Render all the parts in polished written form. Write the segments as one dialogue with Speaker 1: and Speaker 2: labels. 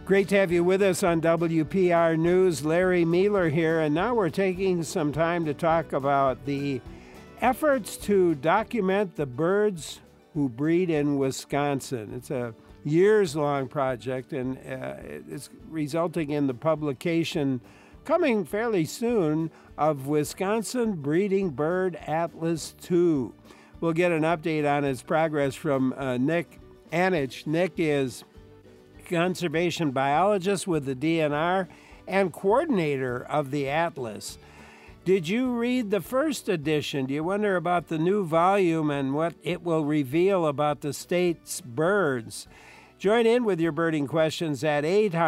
Speaker 1: Great to have you with us on WPR News. Larry Mealer here, and now we're taking some time to talk about the efforts to document the birds who breed in Wisconsin. It's a years-long project, and it's resulting in the publication coming fairly soon of Wisconsin Breeding Bird Atlas 2. We'll get an update on its progress from Nick Anich. Nick is conservation biologist with the DNR and coordinator of the Atlas. Did you read the first edition? Do you wonder about the new volume and what it will reveal about the state's birds? Join in with your birding questions at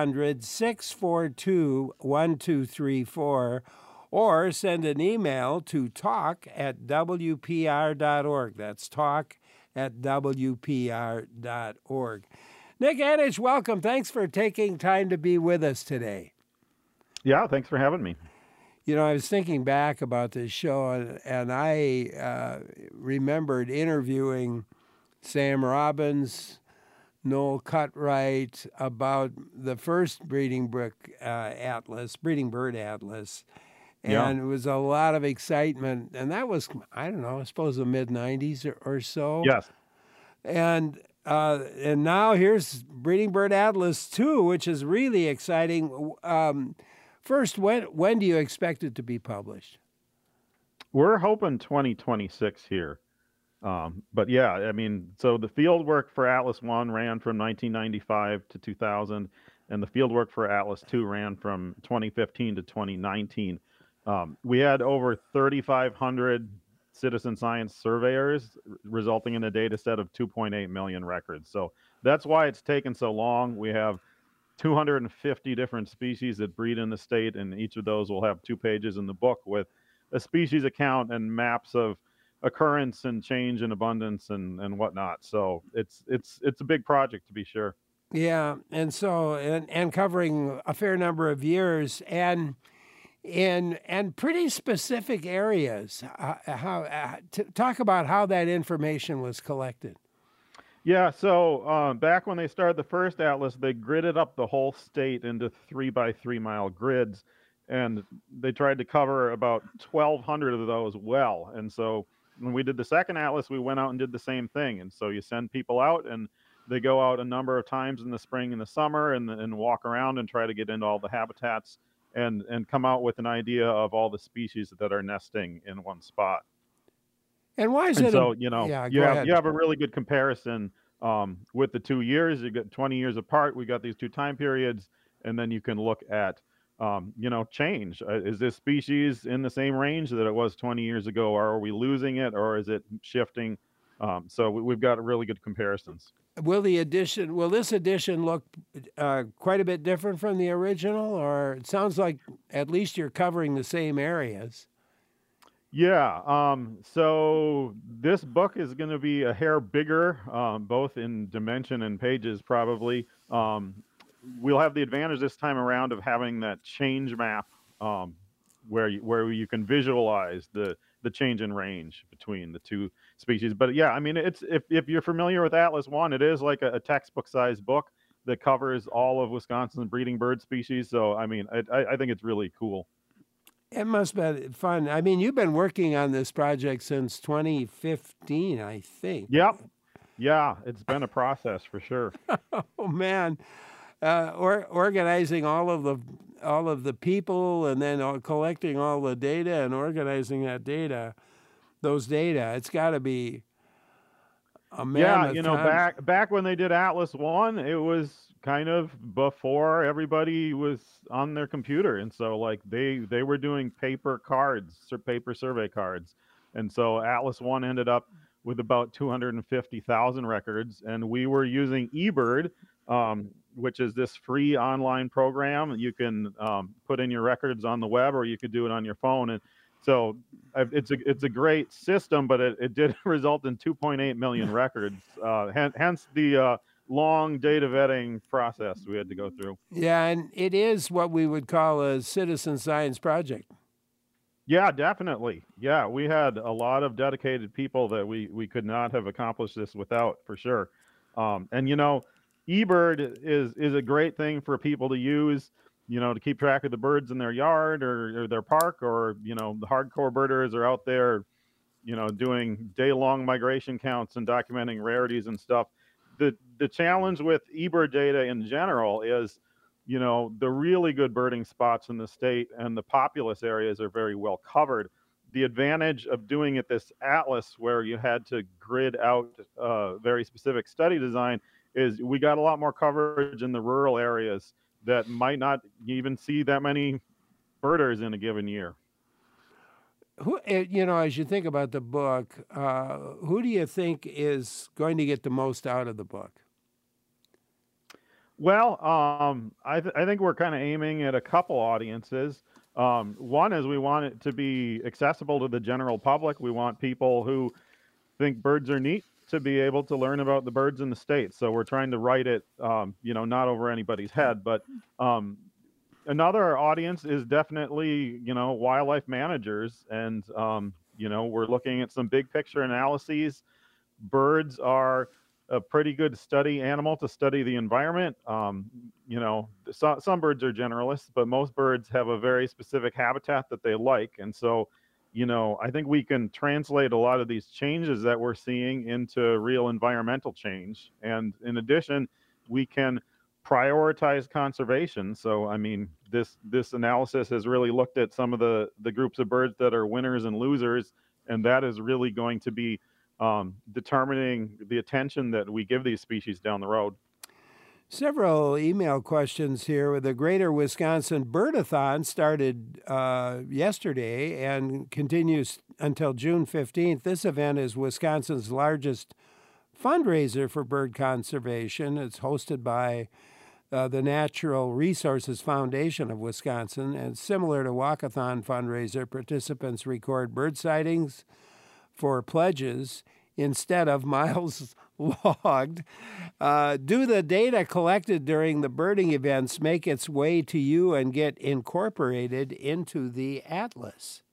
Speaker 1: 800-642-1234 or send an email to talk@wpr.org. That's talk@wpr.org. Nick Anich, welcome. Thanks for taking time to be with us today.
Speaker 2: Yeah, thanks for having me.
Speaker 1: You know, I was thinking back about this show, and I remembered interviewing Sam Robbins, Noel Cutright about the first Breeding Bird Atlas, and it was a lot of excitement. And that was, I don't know, I suppose the mid-'90s or so.
Speaker 2: Yes.
Speaker 1: And now here's Breeding Bird Atlas 2, which is really exciting. First, when do you expect it to be published?
Speaker 2: We're hoping 2026 here. But yeah, I mean, so the field work for Atlas 1 ran from 1995 to 2000, and the field work for Atlas 2 ran from 2015 to 2019. We had over 3,500 citizen science surveyors, resulting in a data set of 2.8 million records. So that's why it's taken so long. We have 250 different species that breed in the state, and each of those will have 2 pages in the book with a species account and maps of occurrence and change in abundance and whatnot. So it's a big project, to be sure.
Speaker 1: Yeah, and so and covering a fair number of years and pretty specific areas. Talk about how that information was collected.
Speaker 2: Yeah, so back when they started the first atlas, they gridded up the whole state into 3-by-3 mile grids, and they tried to cover about 1,200 of those well. And so when we did the second atlas, we went out and did the same thing. And so you send people out, and they go out a number of times in the spring and the summer and walk around and try to get into all the habitats and come out with an idea of all the species that are nesting in one spot.
Speaker 1: And why is it?
Speaker 2: So, you know, you have a really good comparison with the 2 years. You get 20 years apart. We got these 2 time periods, and then you can look at, change. Is this species in the same range that it was 20 years ago? Or are we losing it, or is it shifting? So we've got really good comparisons.
Speaker 1: Will this edition look quite a bit different from the original, or it sounds like at least you're covering the same areas?
Speaker 2: Yeah, so this book is going to be a hair bigger, both in dimension and pages probably. We'll have the advantage this time around of having that change map where you can visualize the change in range between the 2 species. But yeah, I mean, if you're familiar with Atlas 1, it is like a textbook-sized book that covers all of Wisconsin's breeding bird species. So, I mean, I think it's really cool.
Speaker 1: It must be fun. I mean, you've been working on this project since 2015, I think.
Speaker 2: Yep. Yeah, it's been a process for sure.
Speaker 1: Oh man, organizing all of the people, and then collecting all the data and organizing those data. It's got to be a mammoth.
Speaker 2: Yeah, back when they did Atlas 1, it was kind of before everybody was on their computer, and so like they were doing paper survey cards, and so Atlas 1 ended up with about 250,000 records, and we were using eBird, which is this free online program. You can put in your records on the web, or you could do it on your phone, and so it's a great system, but it did result in 2.8 million records, hence the long data vetting process we had to go through.
Speaker 1: Yeah, and it is what we would call a citizen science project.
Speaker 2: Yeah, definitely. Yeah, we had a lot of dedicated people that we could not have accomplished this without, for sure. And eBird is a great thing for people to use, to keep track of the birds in their yard or their park, or the hardcore birders are out there, doing day-long migration counts and documenting rarities and stuff. The challenge with eBird data in general is, the really good birding spots in the state and the populous areas are very well covered. The advantage of doing it this atlas, where you had to grid out very specific study design, is we got a lot more coverage in the rural areas that might not even see that many birders in a given year.
Speaker 1: Who, as you think about the book, who do you think is going to get the most out of the book?
Speaker 2: Well, I think we're kind of aiming at a couple audiences. One is we want it to be accessible to the general public. We want people who think birds are neat to be able to learn about the birds in the state. So we're trying to write it, not over anybody's head. But another audience is definitely, wildlife managers. And, we're looking at some big picture analyses. Birds are a pretty good animal to study the environment. Some birds are generalists, but most birds have a very specific habitat that they like. And so, I think we can translate a lot of these changes that we're seeing into real environmental change. And in addition, we can prioritize conservation. So, I mean, this analysis has really looked at some of the groups of birds that are winners and losers, and that is really going to be determining the attention that we give these species down the road.
Speaker 1: Several email questions here. The Greater Wisconsin Birdathon started yesterday and continues until June 15th. This event is Wisconsin's largest fundraiser for bird conservation. It's hosted by the Natural Resources Foundation of Wisconsin, and similar to Walkathon fundraiser, participants record bird sightings for pledges instead of miles logged. Do the data collected during the birding events make its way to you and get incorporated into the atlas?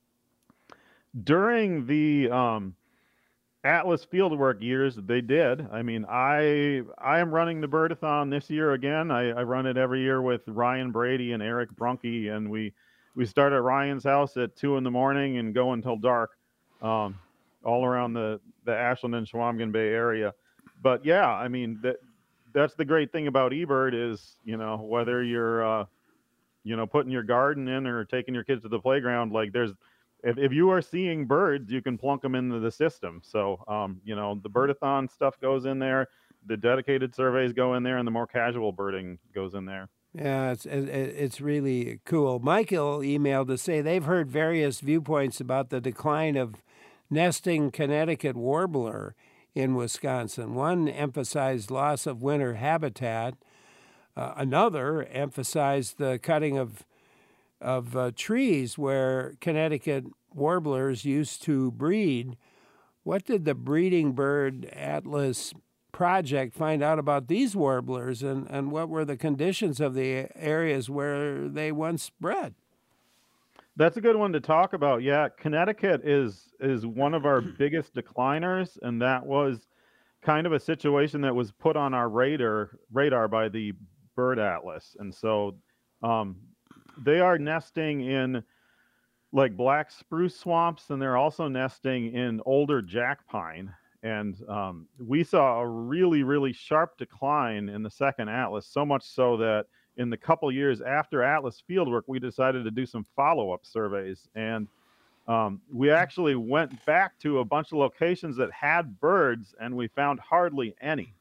Speaker 2: During the Atlas fieldwork years, they did. I mean, I am running the Birdathon this year again. I run it every year with Ryan Brady and Eric Brunke, and we start at Ryan's house at 2 a.m. and go until dark, all around the Ashland and Chequamegon Bay area. But yeah, I mean, that's the great thing about eBird is, whether you're putting your garden in or taking your kids to the playground, like if you are seeing birds, you can plunk them into the system. So, the Birdathon stuff goes in there, the dedicated surveys go in there, and the more casual birding goes in there.
Speaker 1: Yeah, it's really cool. Michael emailed to say they've heard various viewpoints about the decline of nesting Connecticut warbler in Wisconsin. One emphasized loss of winter habitat. Another emphasized the cutting of trees where Connecticut warblers used to breed. What did the Breeding Bird Atlas project find out about these warblers, and what were the conditions of the areas where they once bred?
Speaker 2: That's a good one to talk about. Yeah, Connecticut is one of our biggest decliners, and that was kind of a situation that was put on our radar by the Bird Atlas. And so they are nesting in like black spruce swamps, and they're also nesting in older jack pine. And we saw a really, really sharp decline in the second Atlas, so much so that in the couple years after Atlas fieldwork, we decided to do some follow-up surveys. And we actually went back to a bunch of locations that had birds, and we found hardly any.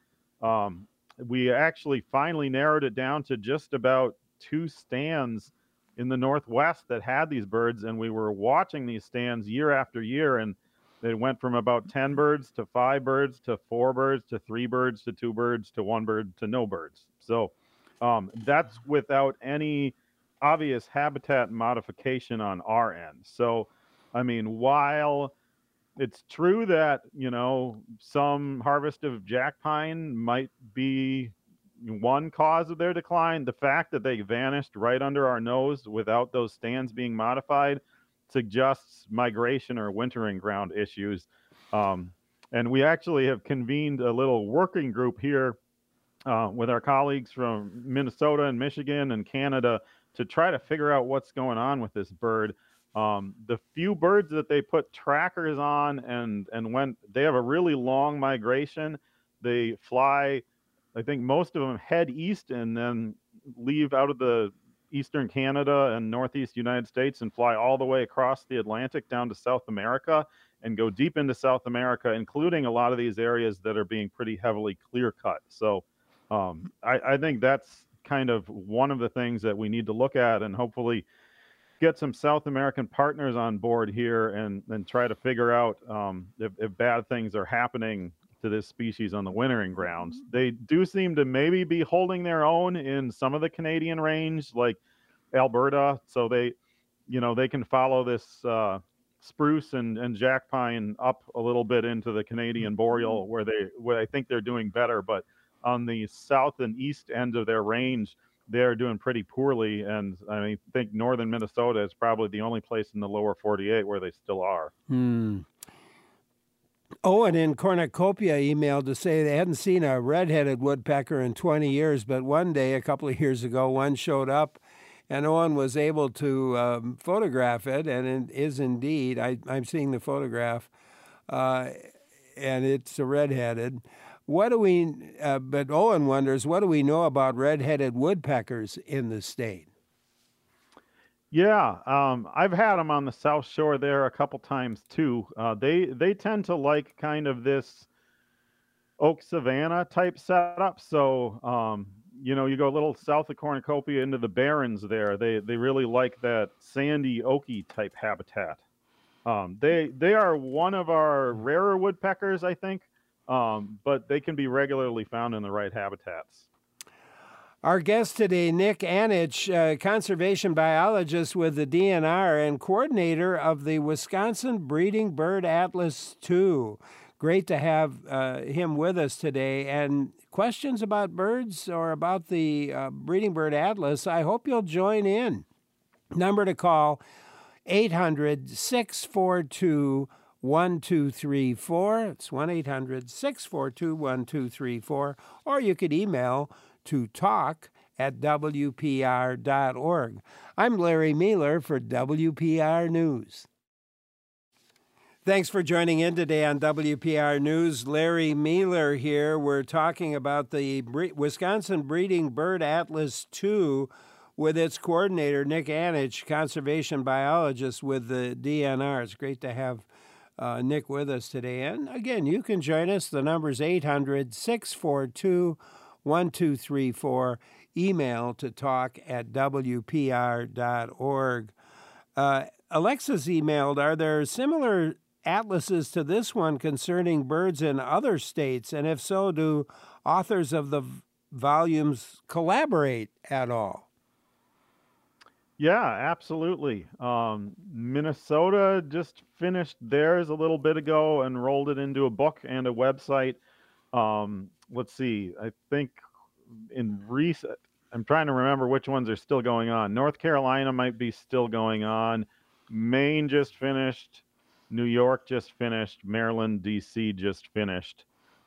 Speaker 2: We actually finally narrowed it down to just about 2 stands in the Northwest that had these birds, and we were watching these stands year after year, and they went from about 10 birds to 5 birds to 4 birds to 3 birds to 2 birds to 1 bird to no birds. So that's without any obvious habitat modification on our end. So, I mean, while it's true that, some harvest of jack pine might be one cause of their decline, the fact that they vanished right under our nose without those stands being modified suggests migration or wintering ground issues. And we actually have convened a little working group here with our colleagues from Minnesota and Michigan and Canada to try to figure out what's going on with this bird. The few birds that they put trackers on and when they have a really long migration, they fly, I think most of them head east and then leave out of the eastern Canada and northeast United States and fly all the way across the Atlantic down to South America and go deep into South America, including a lot of these areas that are being pretty heavily clear cut. So I think that's kind of one of the things that we need to look at and hopefully get some South American partners on board here and try to figure out if bad things are happening to this species on the wintering grounds. They do seem to maybe be holding their own in some of the Canadian range, like Alberta. So they can follow this spruce and jack pine up a little bit into the Canadian boreal where I think they're doing better. But on the south and east end of their range, they're doing pretty poorly. And I think northern Minnesota is probably the only place in the lower 48 where they still are.
Speaker 1: Owen in Cornucopia emailed to say they hadn't seen a red-headed woodpecker in 20 years, but one day, a couple of years ago, one showed up, and Owen was able to photograph it, and it is indeed, I'm seeing the photograph, and it's a red-headed. But Owen wonders, what do we know about red-headed woodpeckers in the state?
Speaker 2: Yeah, I've had them on the South Shore there a couple times too. They tend to like kind of this oak savanna type setup. So you go a little south of Cornucopia into the Barrens there. They really like that sandy oaky type habitat. They are one of our rarer woodpeckers, I think, but they can be regularly found in the right habitats.
Speaker 1: Our guest today, Nick Anich, conservation biologist with the DNR and coordinator of the Wisconsin Breeding Bird Atlas II. Great to have him with us today. And questions about birds or about the Breeding Bird Atlas, I hope you'll join in. Number to call, 800-642-1234. It's 1-800-642-1234. Or you could email to talk@wpr.org. I'm Larry Mehler for WPR News. Thanks for joining in today on WPR News. Larry Mehler here. We're talking about the Wisconsin Breeding Bird Atlas II with its coordinator, Nick Anich, conservation biologist with the DNR. It's great to have Nick with us today. And again, you can join us. The number's 800-642-1234. Email to talk@wpr.org. Alexa's emailed, are there similar atlases to this one concerning birds in other states? And if so, do authors of the volumes collaborate at all?
Speaker 2: Yeah, absolutely. Minnesota just finished theirs a little bit ago and rolled it into a book and a website. Let's see, I think I'm trying to remember which ones are still going on. North Carolina might be still going on. Maine just finished. New York just finished. Maryland, D.C. just finished.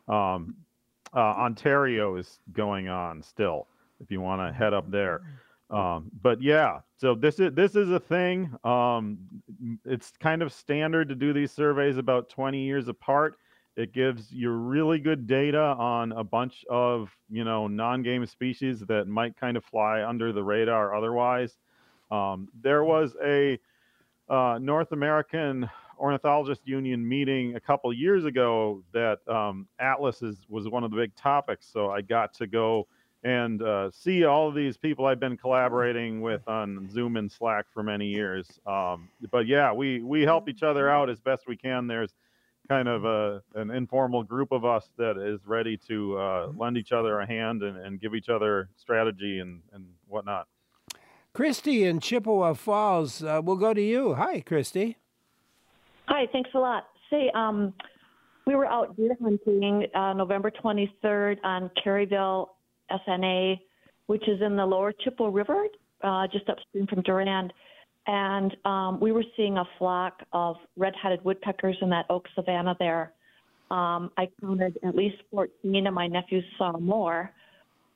Speaker 2: Ontario is going on still, if you want to head up there. But yeah, so this is a thing. It's kind of standard to do these surveys about 20 years apart. It gives you really good data on a bunch of, non-game species that might kind of fly under the radar otherwise. There was a North American Ornithologist Union meeting a couple years ago that Atlas was one of the big topics. So I got to go and see all of these people I've been collaborating with on Zoom and Slack for many years. But yeah, we help each other out as best we can. There's kind of an informal group of us that is ready to lend each other a hand and give each other strategy and whatnot.
Speaker 1: Christy in Chippewa Falls, we'll go to you. Hi, Christy.
Speaker 3: Hi, thanks a lot. Say, we were out deer hunting November 23rd on Caryville SNA, which is in the lower Chippewa River, just upstream from Durand. And we were seeing a flock of red-headed woodpeckers in that oak savanna there. I counted at least 14, and my nephews saw more.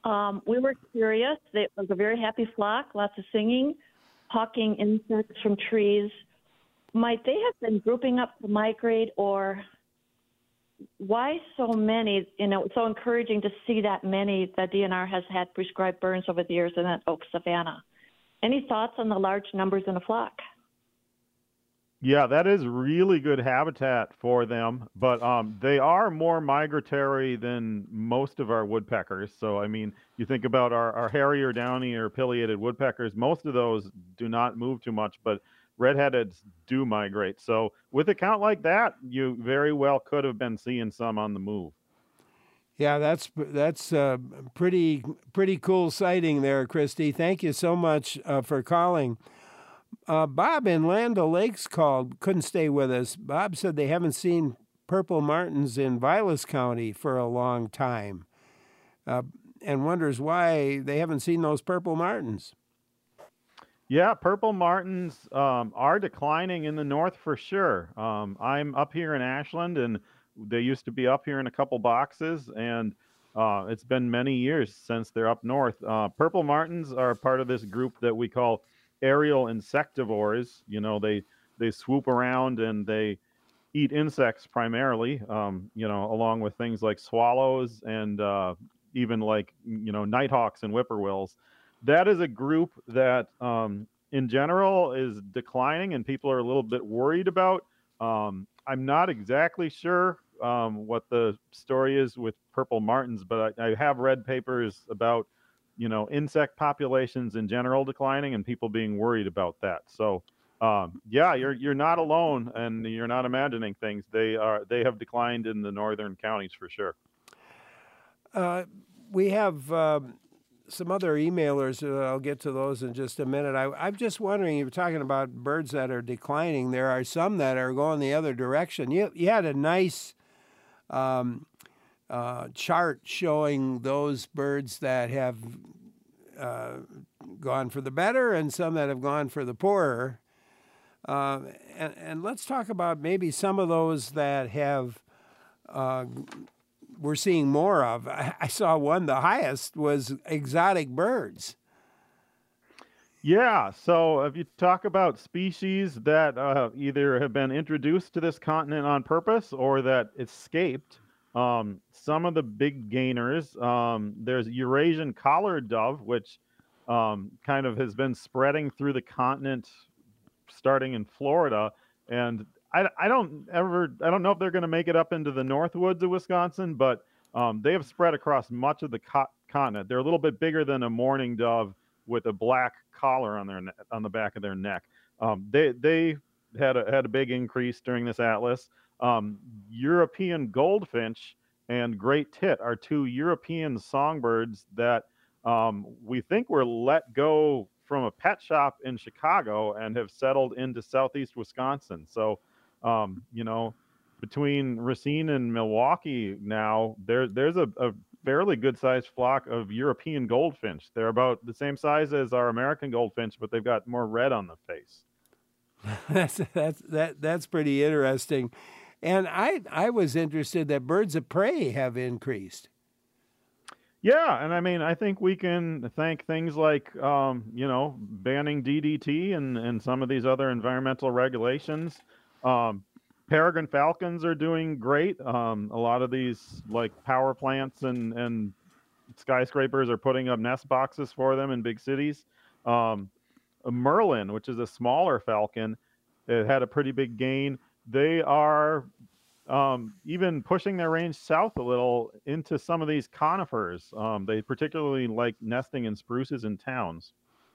Speaker 3: We were curious. It was a very happy flock, lots of singing, hawking insects from trees. Might they have been grouping up to migrate, or why so many? It's so encouraging to see that many. The DNR has had prescribed burns over the years in that oak savanna. Any thoughts on the large numbers in a flock?
Speaker 2: Yeah, that is really good habitat for them, but they are more migratory than most of our woodpeckers. So, I mean, you think about our hairy or downy or pileated woodpeckers, most of those do not move too much, but red-headeds do migrate. So, with a count like that, you very well could have been seeing some on the move.
Speaker 1: Yeah, that's pretty cool sighting there, Christy. Thank you so much for calling. Bob in Land O'Lakes called, couldn't stay with us. Bob said they haven't seen purple martins in Vilas County for a long time, and wonders why they haven't seen those purple martins.
Speaker 2: Yeah, purple martins are declining in the north for sure. I'm up here in Ashland, and they used to be up here in a couple boxes, and it's been many years since they're up north. Purple martins are part of this group that we call aerial insectivores. They swoop around and they eat insects primarily, along with things like swallows and even like, nighthawks and whippoorwills. That is a group that in general is declining and people are a little bit worried about. I'm not exactly sure what the story is with purple martins, but I have read papers about insect populations in general declining and people being worried about that. So, yeah, you're not alone, and you're not imagining things. They have declined in the northern counties for sure.
Speaker 1: We have some other emailers. I'll get to those in just a minute. I'm just wondering, you're talking about birds that are declining. There are some that are going the other direction. You had a nice chart showing those birds that have gone for the better and some that have gone for the poorer. And let's talk about maybe some of those that have we're seeing more of. I saw one, the highest was exotic birds.
Speaker 2: Yeah, so if you talk about species that either have been introduced to this continent on purpose or that escaped, some of the big gainers, there's Eurasian collared dove, which kind of has been spreading through the continent starting in Florida. And I don't know if they're going to make it up into the north woods of Wisconsin, but they have spread across much of the continent. They're a little bit bigger than a mourning dove with a black collar on the back of their neck. They had a big increase during this atlas. European goldfinch and great tit are two European songbirds that we think were let go from a pet shop in Chicago and have settled into southeast Wisconsin. So, between Racine and Milwaukee now, there's a fairly good-sized flock of European goldfinch. They're about the same size as our American goldfinch, but they've got more red on the face.
Speaker 1: That's pretty interesting. And I was interested that birds of prey have increased.
Speaker 2: Yeah, and I mean, I think we can thank things like, banning DDT and some of these other environmental regulations. Peregrine falcons are doing great. A lot of these like power plants and skyscrapers are putting up nest boxes for them in big cities. A merlin, which is a smaller falcon, it had a pretty big gain. They are even pushing their range south a little into some of these conifers. They particularly like nesting in spruces in towns.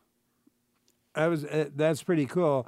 Speaker 1: That's pretty cool.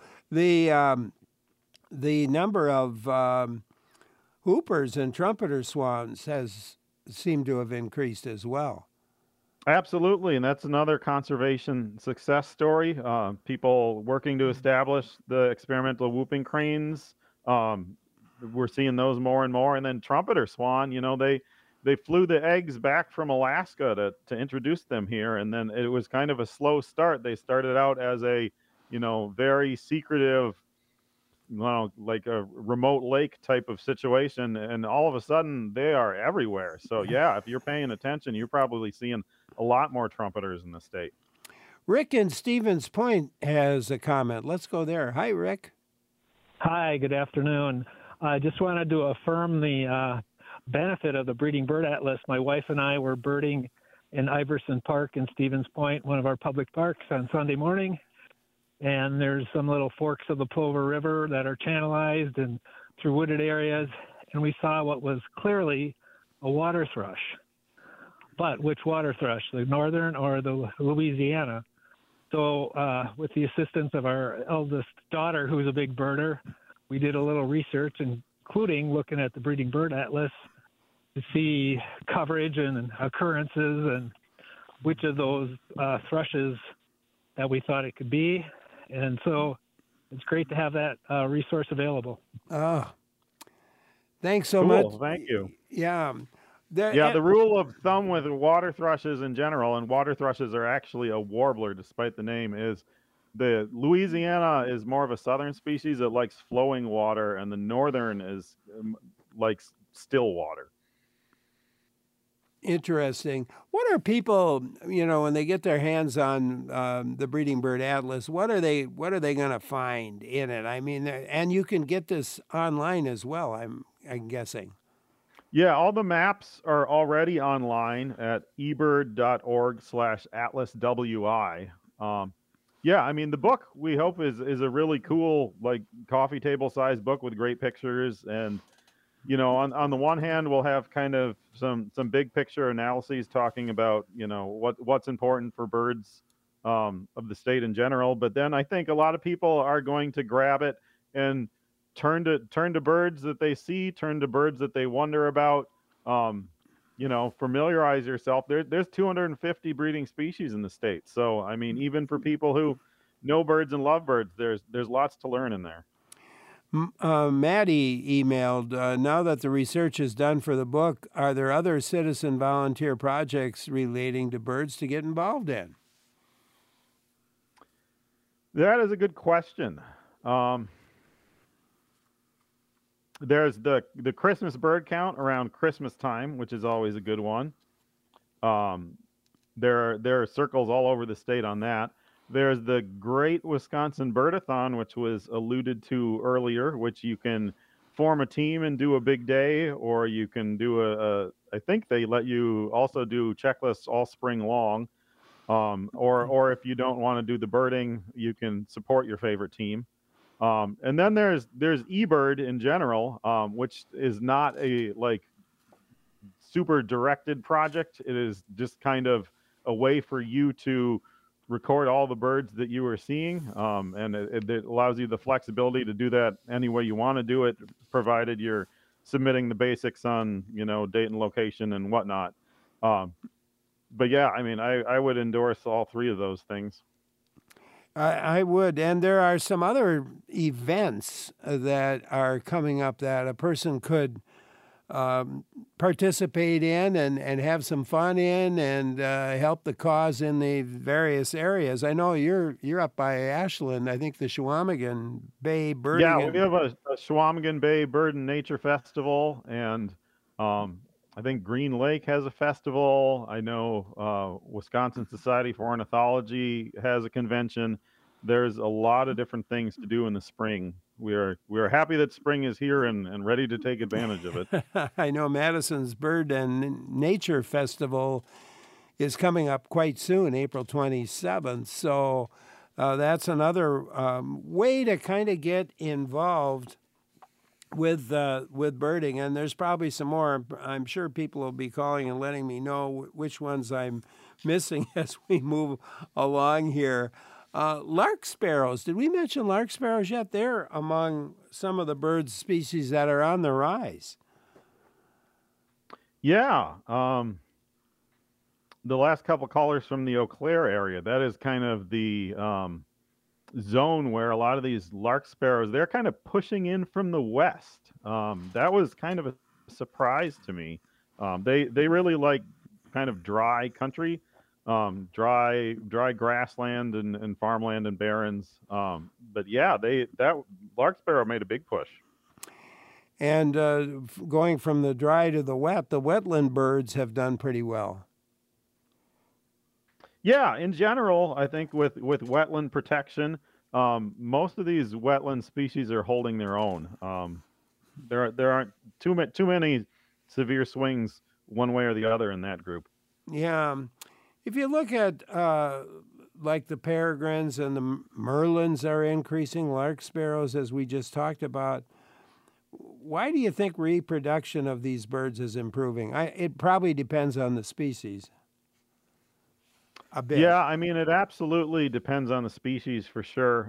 Speaker 1: The number of hoopers and trumpeter swans has seemed to have increased as well.
Speaker 2: Absolutely, and that's another conservation success story. People working to establish the experimental whooping cranes. We're seeing those more and more. And then trumpeter swan, they flew the eggs back from Alaska to introduce them here. And then it was kind of a slow start. They started out as a, very secretive like a remote lake type of situation, and all of a sudden they are everywhere. So yeah, if you're paying attention, you're probably seeing a lot more trumpeters in the state.
Speaker 1: Rick in Stevens Point has a comment. Let's go there. Hi, Rick.
Speaker 4: Hi, good afternoon. I just wanted to affirm the benefit of the Breeding Bird Atlas. My wife and I were birding in Iverson Park in Stevens Point, one of our public parks, on Sunday morning. And there's some little forks of the Plover River that are channelized and through wooded areas. And we saw what was clearly a water thrush. But which water thrush, the northern or the Louisiana? So with the assistance of our eldest daughter, who's a big birder, we did a little research, including looking at the Breeding Bird Atlas to see coverage and occurrences and which of those thrushes that we thought it could be. And so it's great to have that resource available.
Speaker 1: Oh, thanks so
Speaker 2: Cool,
Speaker 1: much.
Speaker 2: thank you.
Speaker 1: Yeah.
Speaker 2: The rule of thumb with water thrushes in general, and water thrushes are actually a warbler despite the name, is the Louisiana is more of a southern species. It likes flowing water, and the northern is likes still water.
Speaker 1: Interesting. What are people, when they get their hands on the Breeding Bird Atlas, what are they going to find in it? I mean, and you can get this online as well, I'm guessing.
Speaker 2: Yeah, all the maps are already online at ebird.org/atlaswi. Yeah, I mean, the book we hope is a really cool, like, coffee table sized book with great pictures. And on the one hand, we'll have kind of some big picture analyses talking about what's important for birds of the state in general. But then I think a lot of people are going to grab it and turn to birds that they see, turn to birds that they wonder about. Familiarize yourself. There's 250 breeding species in the state. So I mean, even for people who know birds and love birds, there's lots to learn in there.
Speaker 1: Maddie emailed, now that the research is done for the book, are there other citizen volunteer projects relating to birds to get involved in?
Speaker 2: That is a good question. There's the Christmas bird count around Christmas time, which is always a good one. There are circles all over the state on that. There's the Great Wisconsin Birdathon, which was alluded to earlier, which you can form a team and do a big day, or you can do I think they let you also do checklists all spring long. Or if you don't want to do the birding, you can support your favorite team. And then there's eBird in general, which is not a super directed project. It is just kind of a way for you to record all the birds that you are seeing, and it allows you the flexibility to do that any way you want to do it, provided you're submitting the basics on date and location and whatnot. But yeah, I mean, I would endorse all three of those things.
Speaker 1: I would. And there are some other events that are coming up that a person could participate in and have some fun in and help the cause in the various areas. I know you're up by Ashland. I think the Chequamegon Bay Birding.
Speaker 2: Yeah, we have a Chequamegon Bay Bird and Nature Festival, and I think Green Lake has a festival. I know Wisconsin Society for Ornithology has a convention. There's a lot of different things to do in the spring. We are happy that spring is here and ready to take advantage of it.
Speaker 1: I know Madison's Bird and Nature Festival is coming up quite soon, April 27th. So that's another way to kind of get involved with birding. And there's probably some more. I'm sure people will be calling and letting me know which ones I'm missing as we move along here. Lark sparrows. Did we mention lark sparrows yet? They're among some of the bird species that are on the rise.
Speaker 2: Yeah. The last couple callers from the Eau Claire area, that is kind of the zone where a lot of these lark sparrows, they're kind of pushing in from the west. That was kind of a surprise to me. They really like kind of dry country. dry grassland and farmland and barrens. But yeah, that lark sparrow made a big push.
Speaker 1: And going from the dry to the wetland birds have done pretty well.
Speaker 2: Yeah, in general, I think with wetland protection, most of these wetland species are holding their own. There aren't too many severe swings one way or the other in that group.
Speaker 1: Yeah. If you look at like the peregrines and the merlins are increasing, lark sparrows, as we just talked about, why do you think reproduction of these birds is improving? It probably depends on the species a bit.
Speaker 2: Yeah, I mean, it absolutely depends on the species for sure.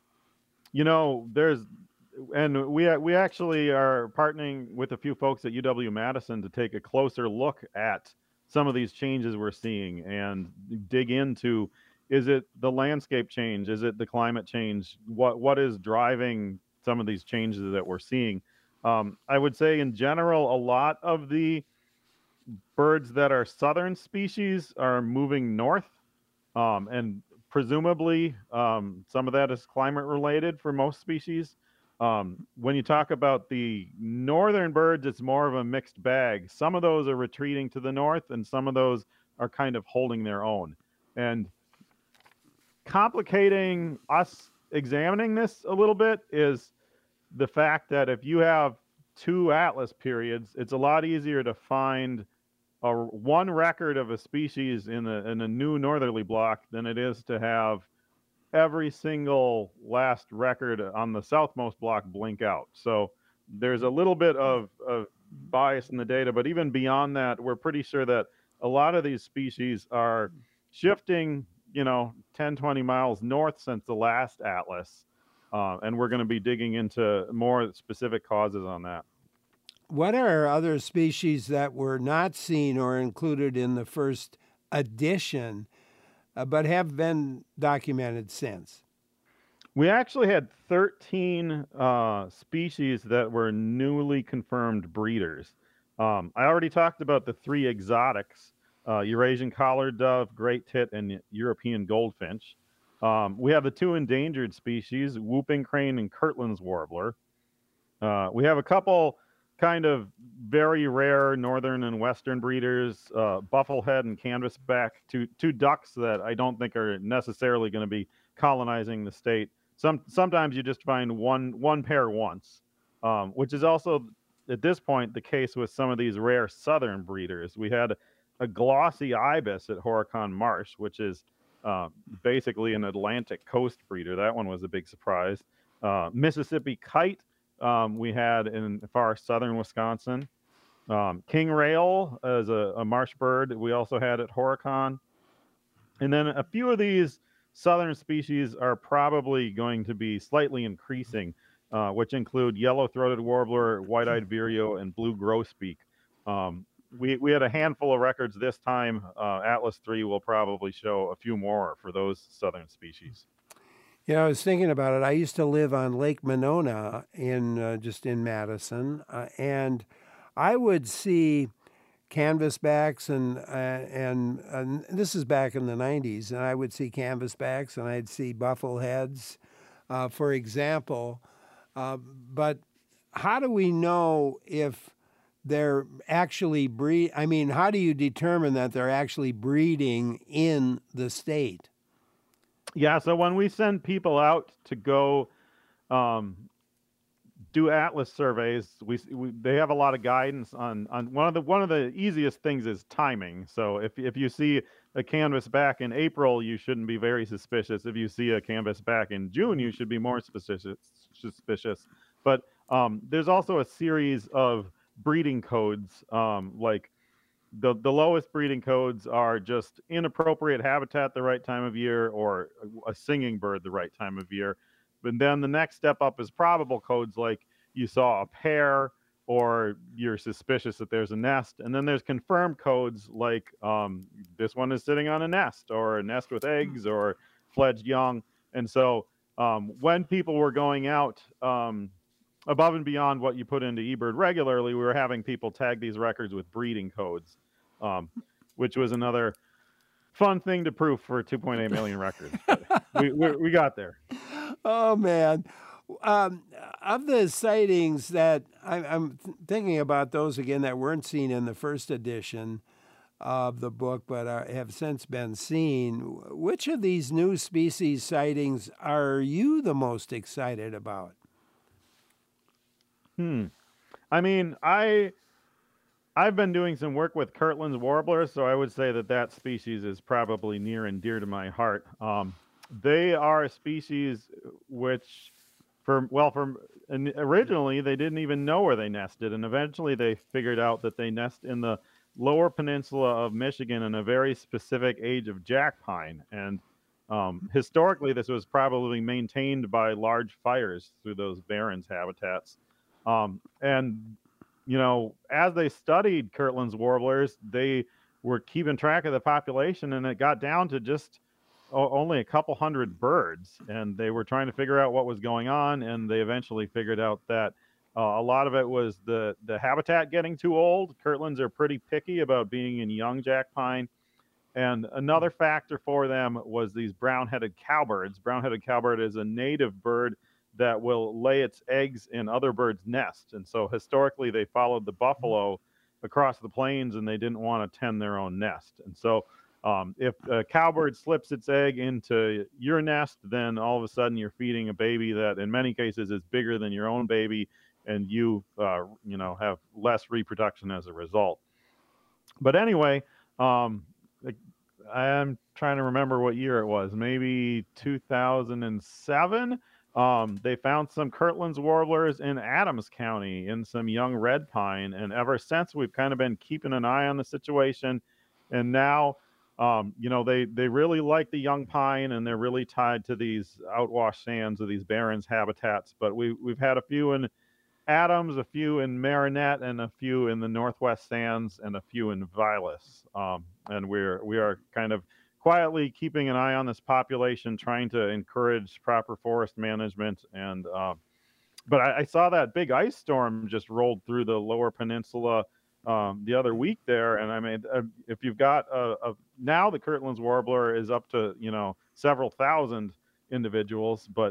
Speaker 2: We actually are partnering with a few folks at UW-Madison to take a closer look at some of these changes we're seeing and dig into, is it the landscape change? Is it the climate change? What is driving some of these changes that we're seeing? I would say in general, a lot of the birds that are southern species are moving north, and presumably some of that is climate related for most species. When you talk about the northern birds, it's more of a mixed bag. Some of those are retreating to the north, and some of those are kind of holding their own. And complicating us examining this a little bit is the fact that if you have two atlas periods, it's a lot easier to find one record of a species in a new northerly block than it is to have every single last record on the southmost block blink out. So there's a little bit of bias in the data, but even beyond that, we're pretty sure that a lot of these species are shifting, 10, 20 miles north since the last atlas. And we're going to be digging into more specific causes on that.
Speaker 1: What are other species that were not seen or included in the first edition, but have been documented since?
Speaker 2: We actually had 13 species that were newly confirmed breeders. I already talked about the three exotics, Eurasian collared dove, great tit, and European goldfinch. We have the two endangered species, whooping crane and Kirtland's warbler. We have a couple kind of very rare northern and western breeders, bufflehead and canvasback, two ducks that I don't think are necessarily going to be colonizing the state. Sometimes you just find one pair once, which is also at this point the case with some of these rare southern breeders. We had a glossy ibis at Horicon Marsh, which is basically an Atlantic coast breeder. That one was a big surprise. Mississippi kite we had in far southern Wisconsin. King rail as a marsh bird we also had at Horicon. And then a few of these southern species are probably going to be slightly increasing, which include yellow-throated warbler, white-eyed vireo, and blue grosbeak. We had a handful of records this time. Atlas 3 will probably show a few more for those southern species.
Speaker 1: Yeah, I was thinking about it. I used to live on Lake Monona just in Madison, and I would see canvasbacks and this is back in the 90s, and I would see canvasbacks and I'd see buffleheads, for example. But how do we know if they're actually how do you determine that they're actually breeding in the state?
Speaker 2: Yeah, so when we send people out to go do atlas surveys, they have a lot of guidance on one of the easiest things is timing. So if you see a canvasback in April, you shouldn't be very suspicious. If you see a canvasback in June, you should be more suspicious. But there's also a series of breeding codes, like the lowest breeding codes are just inappropriate habitat the right time of year or a singing bird the right time of year. But then the next step up is probable codes, like you saw a pair or you're suspicious that there's a nest. And then there's confirmed codes like this one is sitting on a nest or a nest with eggs or fledged young. And so when people were going out above and beyond what you put into eBird regularly, we were having people tag these records with breeding codes, which was another fun thing to prove for 2.8 million records. But we got there.
Speaker 1: Oh man. Of the sightings that I'm thinking about those again that weren't seen in the first edition of the book, but have since been seen, which of these new species sightings are you the most excited about?
Speaker 2: I mean, I've been doing some work with Kirtland's warblers, so I would say that species is probably near and dear to my heart. They are a species which, originally they didn't even know where they nested, and eventually they figured out that they nest in the lower peninsula of Michigan in a very specific age of jack pine. And historically, this was probably maintained by large fires through those barrens habitats. And as they studied Kirtland's warblers, they were keeping track of the population, and it got down to just only a couple hundred birds. And they were trying to figure out what was going on, and they eventually figured out that a lot of it was the habitat getting too old. Kirtlands are pretty picky about being in young jack pine. And another factor for them was these brown-headed cowbirds. Brown-headed cowbird is a native bird that will lay its eggs in other birds' nests. And so historically, they followed the buffalo across the plains, and they didn't want to tend their own nest. And so if a cowbird slips its egg into your nest, then all of a sudden you're feeding a baby that in many cases is bigger than your own baby, and you have less reproduction as a result. But anyway, I'm trying to remember what year it was, maybe 2007. They found some Kirtland's warblers in Adams County in some young red pine. And ever since, we've kind of been keeping an eye on the situation. And now, they really like the young pine, and they're really tied to these outwash sands of these barrens habitats. But we've had a few in Adams, a few in Marinette, and a few in the Northwest Sands, and a few in Vilas. And we are kind of quietly keeping an eye on this population, trying to encourage proper forest management. And but I saw that big ice storm just rolled through the lower peninsula the other week there, and I mean, if you've got now the Kirtland's warbler is up to several thousand individuals, but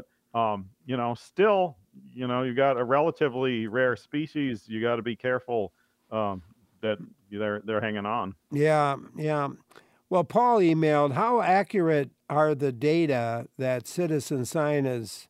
Speaker 2: still you've got a relatively rare species. You got to be careful that they're hanging on.
Speaker 1: Yeah. Well, Paul emailed, how accurate are the data that citizen scientists,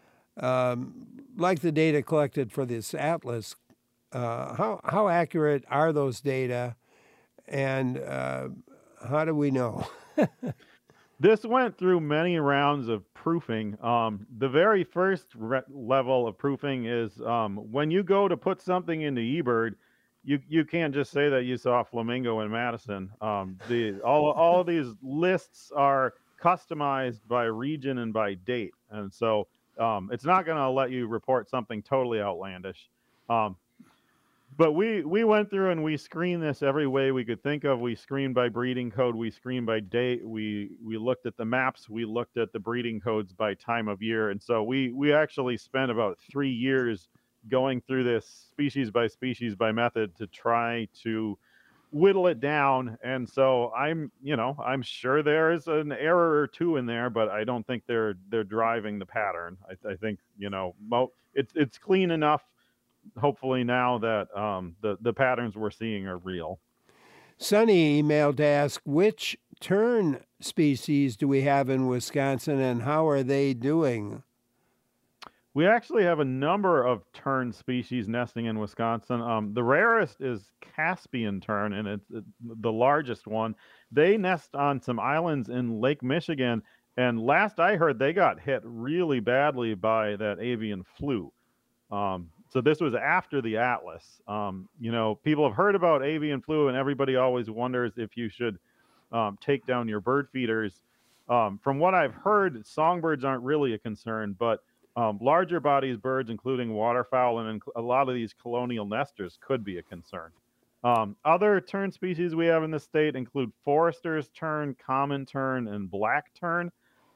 Speaker 1: like the data collected for this atlas, how accurate are those data, and how do we know?
Speaker 2: This went through many rounds of proofing. The very first level of proofing is when you go to put something into eBird, you can't just say that you saw a flamingo in Madison. All of these lists are customized by region and by date, and so it's not going to let you report something totally outlandish. But we went through and we screened this every way we could think of. We screened by breeding code. We screened by date. We looked at the maps. We looked at the breeding codes by time of year. And so we actually spent about 3 years going through this species by method to try to whittle it down. And so I'm sure there's an error or two in there, but I don't think they're driving the pattern. I think it's clean enough, hopefully, now that the patterns we're seeing are real.
Speaker 1: Sonny emailed to ask, which tern species do we have in Wisconsin, and how are they doing?
Speaker 2: We actually have a number of tern species nesting in Wisconsin. The rarest is Caspian tern, and it's the largest one. They nest on some islands in Lake Michigan, and last I heard, they got hit really badly by that avian flu. So this was after the atlas. People have heard about avian flu, and everybody always wonders if you should take down your bird feeders. From what I've heard, songbirds aren't really a concern, but larger bodies birds, including waterfowl and a lot of these colonial nesters, could be a concern. Other tern species we have in the state include Forester's tern, common tern, and black tern.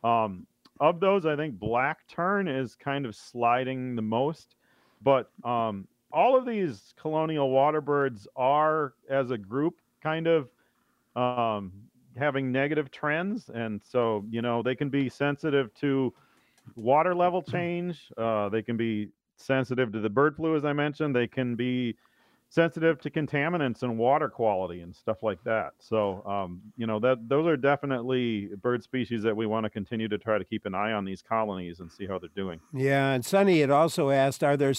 Speaker 2: Of those, I think black tern is kind of sliding the most. But all of these colonial water birds are, as a group, kind of having negative trends, and so they can be sensitive to water level change. They can be sensitive to the bird flu, as I mentioned. They can be sensitive to contaminants and water quality and stuff like that. So, those are definitely bird species that we want to continue to try to keep an eye on these colonies and see how they're doing.
Speaker 1: Yeah, and Sonny had also asked, are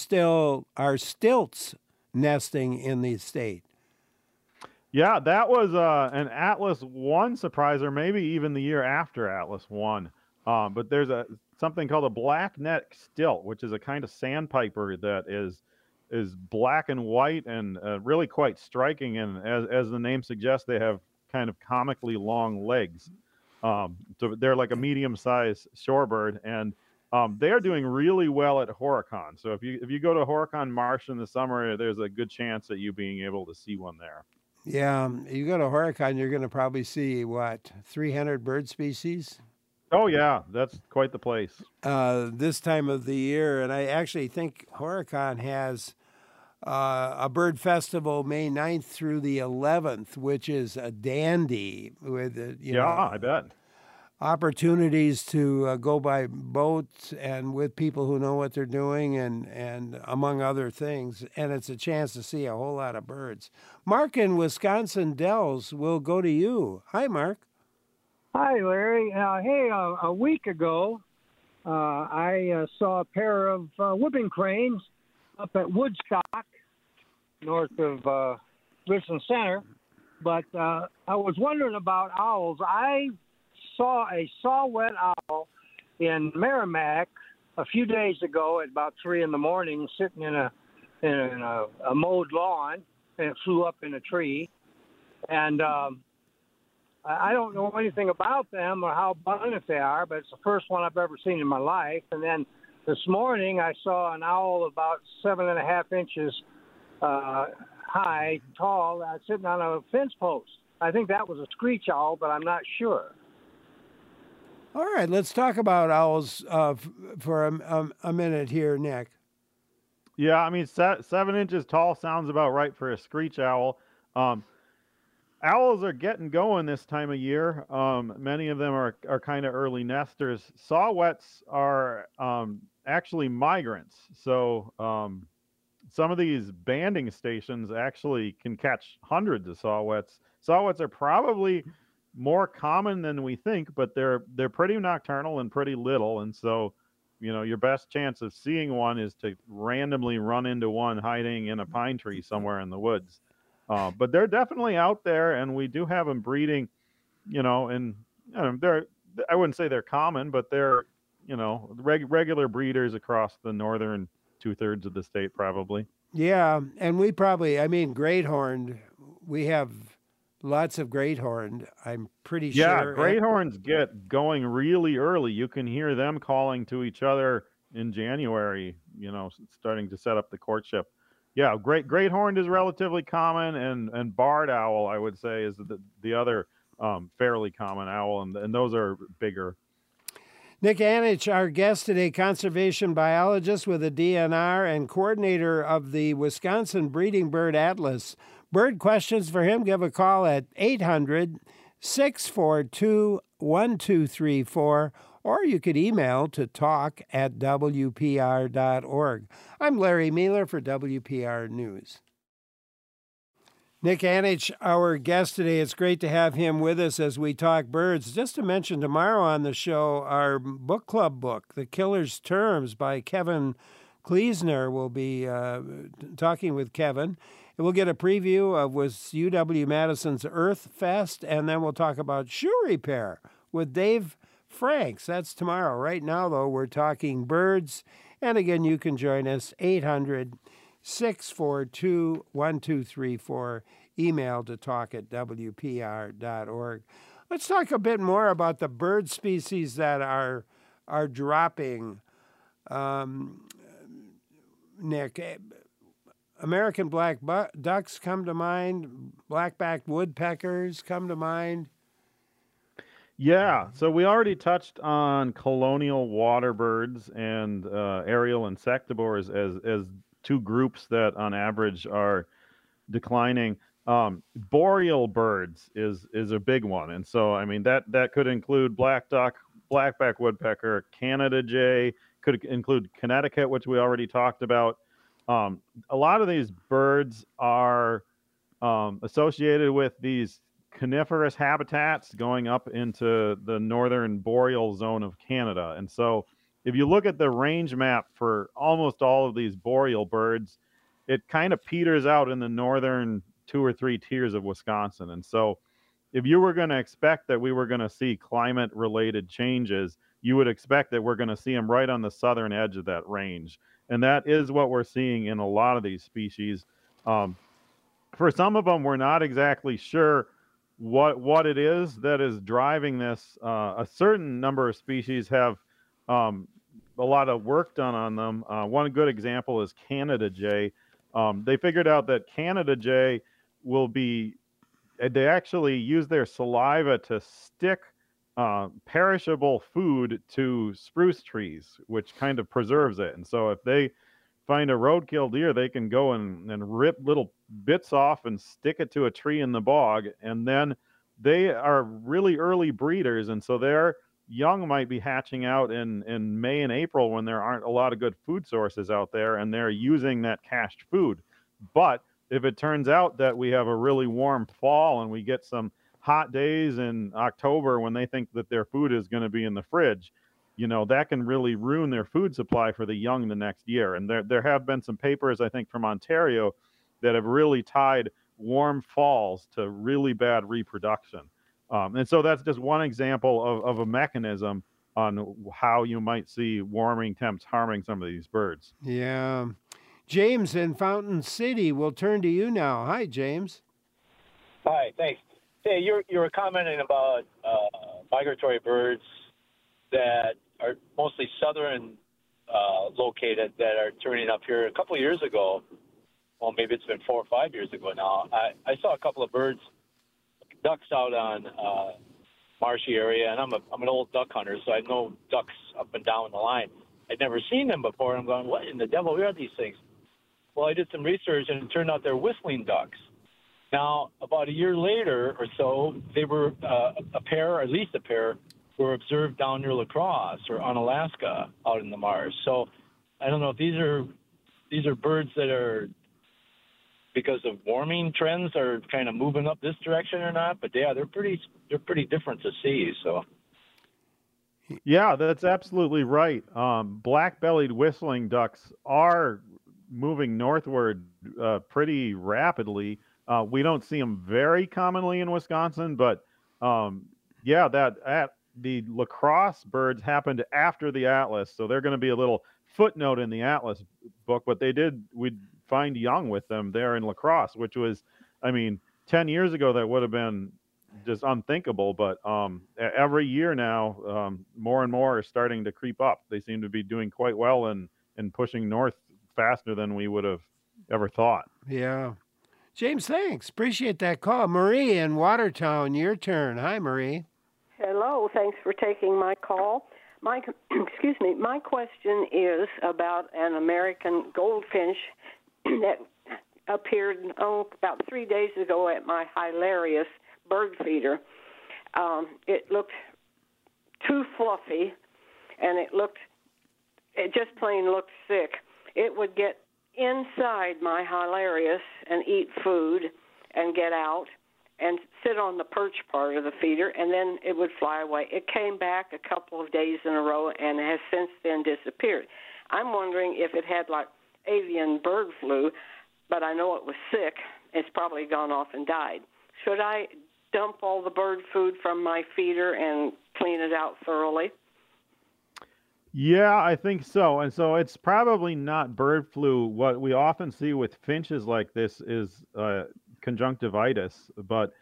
Speaker 1: stilts nesting in the state?
Speaker 2: Yeah, that was an Atlas 1 surprise, or maybe even the year after Atlas 1. But there's something called a black-neck stilt, which is a kind of sandpiper that is black and white and really quite striking. And as the name suggests, they have kind of comically long legs. So they're like a medium-sized shorebird, and they are doing really well at Horicon. So if you go to Horicon Marsh in the summer, there's a good chance that you being able to see one there.
Speaker 1: Yeah, you go to Horicon, you're going to probably see, 300 bird species?
Speaker 2: Oh, yeah, that's quite the place.
Speaker 1: This time of the year, and I actually think Horicon has a bird festival May 9th through the 11th, which is a dandy with,
Speaker 2: I bet.
Speaker 1: Opportunities to go by boat and with people who know what they're doing and among other things. And it's a chance to see a whole lot of birds. Mark in Wisconsin Dells will go to you. Hi, Mark.
Speaker 5: Hi, Larry. A week ago, I saw a pair of whooping cranes up at Woodstock, north of Richland Center. But I was wondering about owls. I saw a saw-whet owl in Merrimack a few days ago at about 3 a.m, sitting in a mowed lawn, and it flew up in a tree. And I don't know anything about them or how abundant they are, but it's the first one I've ever seen in my life. And then this morning I saw an owl about 7.5 inches tall, sitting on a fence post. I think that was a screech owl, but I'm not sure.
Speaker 1: All right, let's talk about owls for a minute here, Nick.
Speaker 2: Yeah, I mean, 7 inches tall sounds about right for a screech owl. Owls are getting going this time of year. Many of them are kind of early nesters. Saw-whets are actually migrants. So some of these banding stations actually can catch hundreds of saw-whets. Saw-whets are probably more common than we think, but they're pretty nocturnal and pretty little. And so, your best chance of seeing one is to randomly run into one hiding in a pine tree somewhere in the woods. But they're definitely out there, and we do have them breeding, and they're, I wouldn't say they're common, but they're, regular breeders across the northern 2/3 of the state, probably.
Speaker 1: Yeah, and we probably, great horned, we have lots of great horned, I'm pretty sure.
Speaker 2: Yeah, great horns get going really early. You can hear them calling to each other in January, starting to set up the courtship. Yeah, great horned is relatively common, and barred owl, I would say, is the other fairly common owl, and those are bigger.
Speaker 1: Nick Anich, our guest today, conservation biologist with a DNR and coordinator of the Wisconsin Breeding Bird Atlas. Bird questions for him, give a call at 800-642-1234, or you could email to talk@wpr.org. I'm Larry Mealer for WPR News. Nick Anich, our guest today. It's great to have him with us as we talk birds. Just to mention, tomorrow on the show, our book club book, The Killer's Terms by Kevin Kleesner, will be talking with Kevin. And we'll get a preview of UW-Madison's Earth Fest, and then we'll talk about shoe repair with Dave Franks. That's tomorrow. Right now, though, we're talking birds. And again, you can join us, 800-642-1234. Email to talk@wpr.org. Let's talk a bit more about the bird species that are dropping. Nick, American black ducks come to mind. Black-backed woodpeckers come to mind.
Speaker 2: Yeah, so we already touched on colonial water birds and aerial insectivores as two groups that on average are declining. Boreal birds is a big one, and so I mean that could include black duck, blackback woodpecker, Canada jay, could include Connecticut, which we already talked about. A lot of these birds are associated with these coniferous habitats going up into the northern boreal zone of Canada. And so if you look at the range map for almost all of these boreal birds, it kind of peters out in the northern 2 or 3 tiers of Wisconsin. And so if you were going to expect that we were going to see climate related changes, you would expect that we're going to see them right on the southern edge of that range. And that is what we're seeing in a lot of these species. For some of them, we're not exactly sure what it is that is driving this. A certain number of species have a lot of work done on them. One good example is Canada jay. They figured out that Canada jay they actually use their saliva to stick perishable food to spruce trees, which kind of preserves it. And so if they find a roadkill deer, they can go and rip little bits off and stick it to a tree in the bog. And then they are really early breeders. And so their young might be hatching out in May and April when there aren't a lot of good food sources out there, and they're using that cached food. But if it turns out that we have a really warm fall and we get some hot days in October when they think that their food is going to be in the fridge, that can really ruin their food supply for the young the next year. And there have been some papers, I think, from Ontario that have really tied warm falls to really bad reproduction. And so that's just one example of a mechanism on how you might see warming temps harming some of these birds.
Speaker 1: Yeah. James in Fountain City, we'll turn to you now. Hi, James.
Speaker 6: Hi, thanks. Hey, you were commenting about migratory birds that are mostly southern located that are turning up here. A couple of years ago, well, maybe it's been 4 or 5 years ago now, I saw a couple of birds, ducks out on marshy area, and I'm an old duck hunter, so I know ducks up and down the line. I'd never seen them before, and I'm going, what in the devil are these things? Well, I did some research, and it turned out they're whistling ducks. Now, about a year later or so, they were a pair, or at least a pair, were observed down near La Crosse or on Alaska out in the marsh. So I don't know if these are birds that are, because of warming trends, are kind of moving up this direction or not. But yeah, they're pretty different to see. So.
Speaker 2: Yeah, that's absolutely right. Black-bellied whistling ducks are moving northward pretty rapidly. We don't see them very commonly in Wisconsin, but the La Crosse birds happened after the Atlas, so they're going to be a little footnote in the Atlas book. But we'd find young with them there in La Crosse, which was, 10 years ago that would have been just unthinkable. But every year now, more and more are starting to creep up. They seem to be doing quite well and pushing north faster than we would have ever thought.
Speaker 1: Yeah. James, thanks. Appreciate that call. Marie in Watertown, your turn. Hi, Marie.
Speaker 7: Hello. Thanks for taking my call. My question is about an American goldfinch that appeared about 3 days ago at my Hilarious bird feeder. It looked too fluffy, and it just plain looked sick. It would get inside my Hilarious and eat food and get out and sit on the perch part of the feeder, and then it would fly away. It came back a couple of days in a row and has since then disappeared. I'm wondering if it had like avian bird flu, but I know it was sick. It's probably gone off and died. Should I dump all the bird food from my feeder and clean it out thoroughly?
Speaker 2: Yeah, I think so. And so it's probably not bird flu. What we often see with finches like this is conjunctivitis. But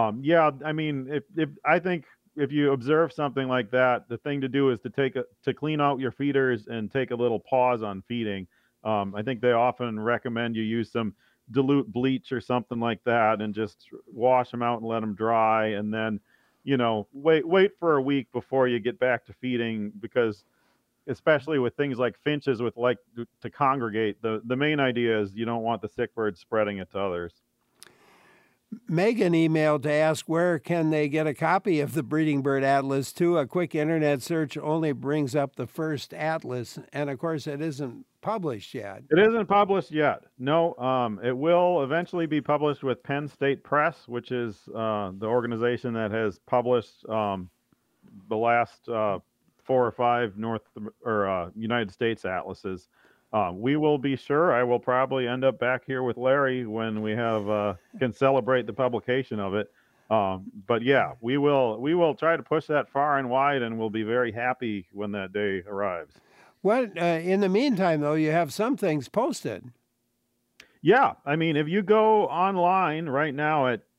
Speaker 2: I think if you observe something like that, the thing to do is to clean out your feeders and take a little pause on feeding. I think they often recommend you use some dilute bleach or something like that and just wash them out and let them dry, and then wait for a week before you get back to feeding, because especially with things like finches with like to congregate, the main idea is you don't want the sick bird spreading it to others.
Speaker 1: Megan emailed to ask where can they get a copy of the Breeding Bird Atlas too. A quick internet search only brings up the first atlas, and of course it isn't published yet.
Speaker 2: It isn't published yet. No, it will eventually be published with Penn State Press, which is the organization that has published the last 4 or 5 United States atlases. We will be sure. I will probably end up back here with Larry when we have can celebrate the publication of it. But yeah, we will try to push that far and wide, and we'll be very happy when that day arrives.
Speaker 1: What in the meantime, though, you have some things posted.
Speaker 2: Yeah, I mean, if you go online right now at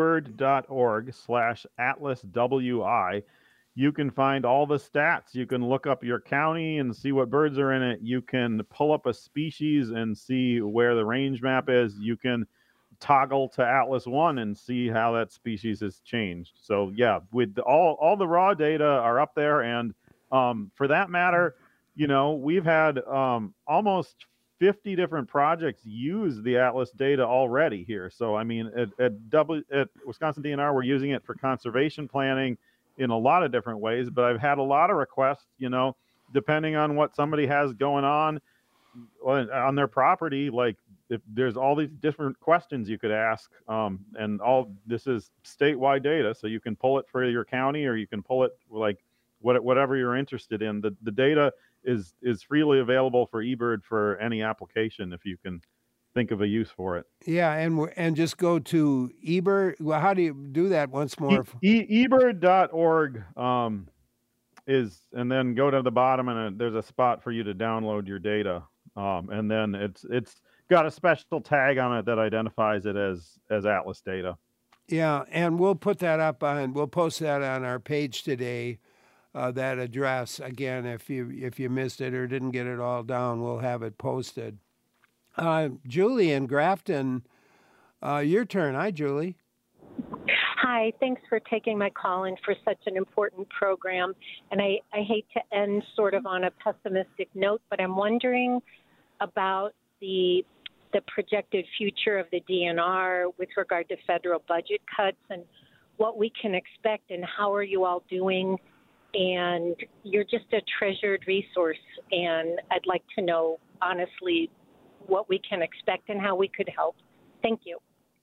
Speaker 2: ebird.org/atlaswi, you can find all the stats. You can look up your county and see what birds are in it. You can pull up a species and see where the range map is. You can toggle to Atlas 1 and see how that species has changed. So yeah, with all the raw data are up there. And for that matter, you know, we've had almost 50 different projects use the Atlas data already here. So I mean, at Wisconsin DNR, we're using it for conservation planning in a lot of different ways, but I've had a lot of requests, you know, depending on what somebody has going on their property. Like if there's all these different questions you could ask, and all this is statewide data, so you can pull it for your county or you can pull it like whatever you're interested in. The data is freely available for eBird for any application if you can think of a use for it.
Speaker 1: Yeah, and just go to eBird. Well, how do you do that once more?
Speaker 2: ebird.org and then go to the bottom and there's a spot for you to download your data. And then it's got a special tag on it that identifies it as Atlas data.
Speaker 1: Yeah, and we'll put that up we'll post that on our page today. That address again, if you missed it or didn't get it all down, we'll have it posted. Julie in Grafton, your turn. Hi, Julie.
Speaker 8: Hi, thanks for taking my call and for such an important program. And I hate to end sort of on a pessimistic note, but I'm wondering about the projected future of the DNR with regard to federal budget cuts and what we can expect and how are you all doing. And you're just a treasured resource, and I'd like to know, honestly, what we can expect and how we could help. Thank you.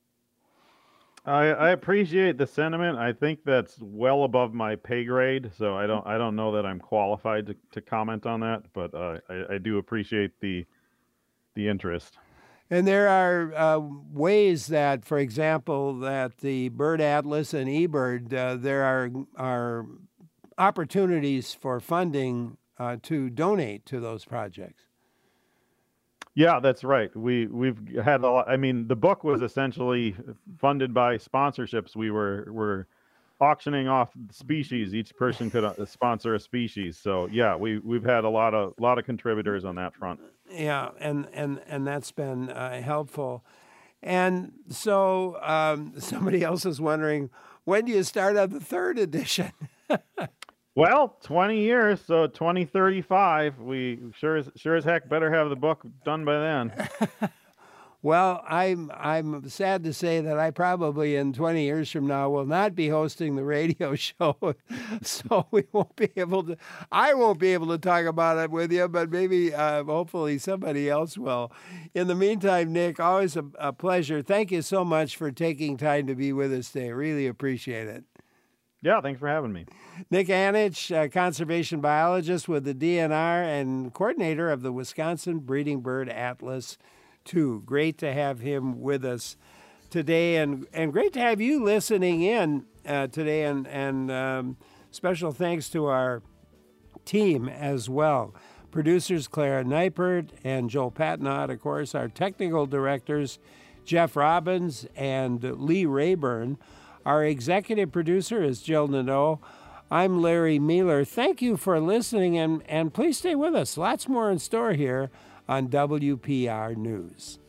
Speaker 2: I appreciate the sentiment. I think that's well above my pay grade, so I don't know that I'm qualified to comment on that, but I do appreciate the interest.
Speaker 1: And there are ways that, for example, that the Bird Atlas and eBird, there are opportunities for funding to donate to those projects.
Speaker 2: Yeah, that's right. We've had a lot. I mean, the book was essentially funded by sponsorships. We were auctioning off species. Each person could sponsor a species. So yeah, we've had a lot of contributors on that front.
Speaker 1: Yeah, and that's been helpful. And so somebody else is wondering, when do you start on the 3rd edition?
Speaker 2: Well, 20 years, so 2035. We sure as heck better have the book done by then.
Speaker 1: Well, I'm sad to say that I probably in 20 years from now will not be hosting the radio show, so I won't be able to talk about it with you, but maybe hopefully somebody else will. In the meantime, Nick, always a pleasure. Thank you so much for taking time to be with us today. Really appreciate it.
Speaker 2: Yeah, thanks for having me.
Speaker 1: Nick Anich, conservation biologist with the DNR and coordinator of the Wisconsin Breeding Bird Atlas 2. Great to have him with us today, and great to have you listening in today, and special thanks to our team as well. Producers Clara Neipert and Joel Patnott, of course, our technical directors Jeff Robbins and Lee Rayburn. Our executive producer is Jill Nadeau. I'm Larry Mealer. Thank you for listening, and please stay with us. Lots more in store here on WPR News.